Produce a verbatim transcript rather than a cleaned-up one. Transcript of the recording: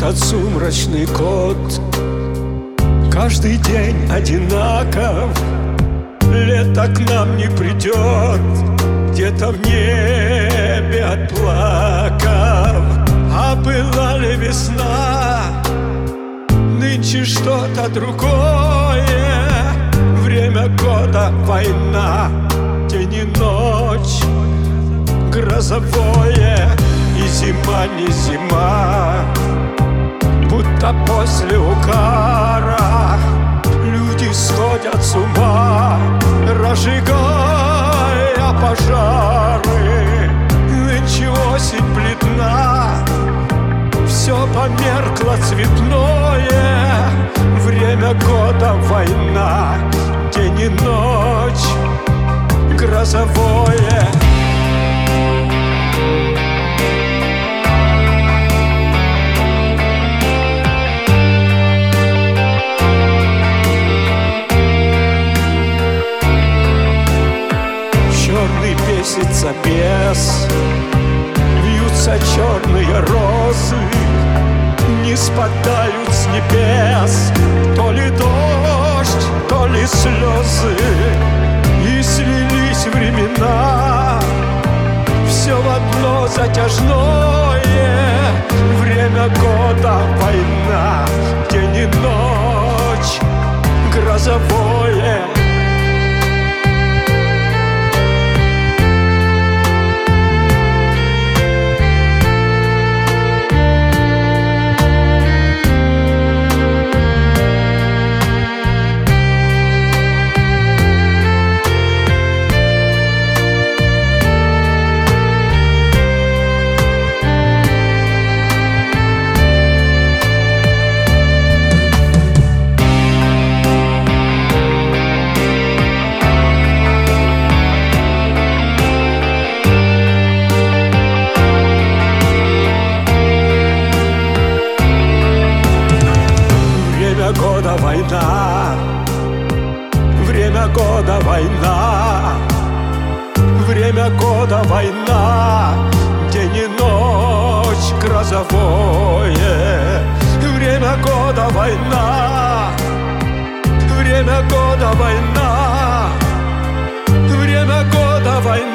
Этот сумрачный кот каждый день одинаков. Лето к нам не придет, где-то в небе отплакав. А была ли весна, нынче что-то другое. Время года война, день и ночь грозовое. И зима не зима, будто после укара люди сходят с ума, разжигая пожары. Нынче осень бледна, все померкло цветное. Время года война, день и ночь грозовое. Черный бесится бес, вьются черные розы, не спадают с небес то ли дождь, то ли слезы. И слились времена, все в одно затяжное. Время года война, день и ночь грозовое. Время года война, время года война, время года война, день и ночь грозовое. Время года война, время года война, время года война.